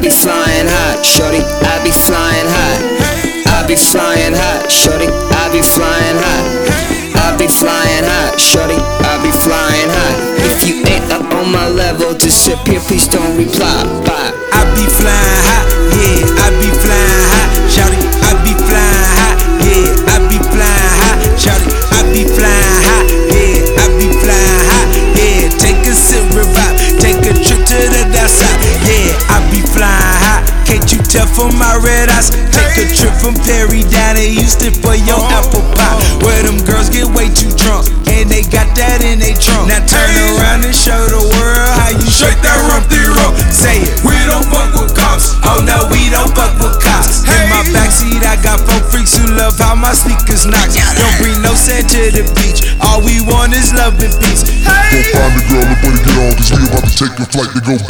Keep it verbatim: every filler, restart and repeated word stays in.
be flying high, shorty, I be flying high. I be flying high, shorty, I be flying high. I be flying high, shorty, I be flying high. If you ain't up on my level, just sit here, please don't reply. Bye. I be flying high, yeah, I be flying high, shawty, I be flying high, yeah, I be flying high, shawty, I be flying high, yeah, I be flying high, yeah. Take a sip, revive, take a trip to the dark side, yeah, I be flying high. Can't you tell from my red eyes? Take a trip from Perry down to Houston for your apple pie, where them girls get way too drunk and they got that in they trunk. Now turn around and show the world how you shake that rumpty rump. Say it. We don't fuck with cops. Oh no, we don't fuck with cops. In my backseat, I got four freaks who love how my speakers knock. Don't bring no sand to the beach. All we want is love and peace. Go find the girl and buddy get on, cause we about to take a flight to go